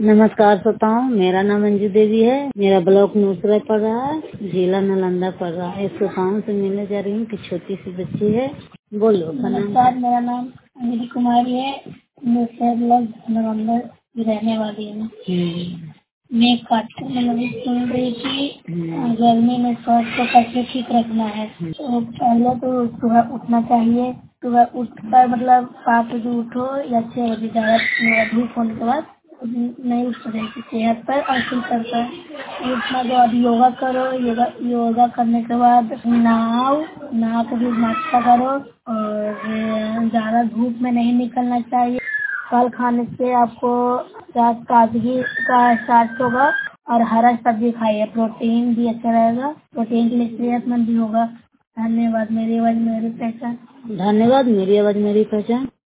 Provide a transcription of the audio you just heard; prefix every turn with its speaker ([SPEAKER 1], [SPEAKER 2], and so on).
[SPEAKER 1] नमस्कार श्रोताओं, मेरा नाम अंजू देवी है। मेरा ब्लॉक नूसरा पड़ रहा है, जिला नालंदा पड़ रहा है। श्रोताओं से मिलने जा रही हूँ कि छोटी सी बच्ची है। बोलो।
[SPEAKER 2] नमस्कार, मेरा नाम अंजलि कुमारी है। नूसरा ब्लॉक नालंदा की रहने वाली हूँ। मैं कार्टून में लगी सुन रही थी। गर्मी में स्वास्थ्य को कैसे ठीक रखना है। तो पहले तो सुबह उठना चाहिए। सुबह उठकर मतलब 5 बजे उठो या 6 बजे, ज्यादा धूप होने के बाद नहीं उठ सकती सेहत पर असर करता है। उठना के बाद योगा करो। योगा करने के बाद नहा के फिर नाश्ता करो और ज्यादा धूप में नहीं निकलना चाहिए। फल खाने से आपको ताजगी का एहसास होगा और हरा सब्जी खाइए, प्रोटीन भी अच्छा रहेगा। प्रोटीन के लिए सेहतमंद भी होगा। धन्यवाद। मेरी आवाज मेरी पहचान।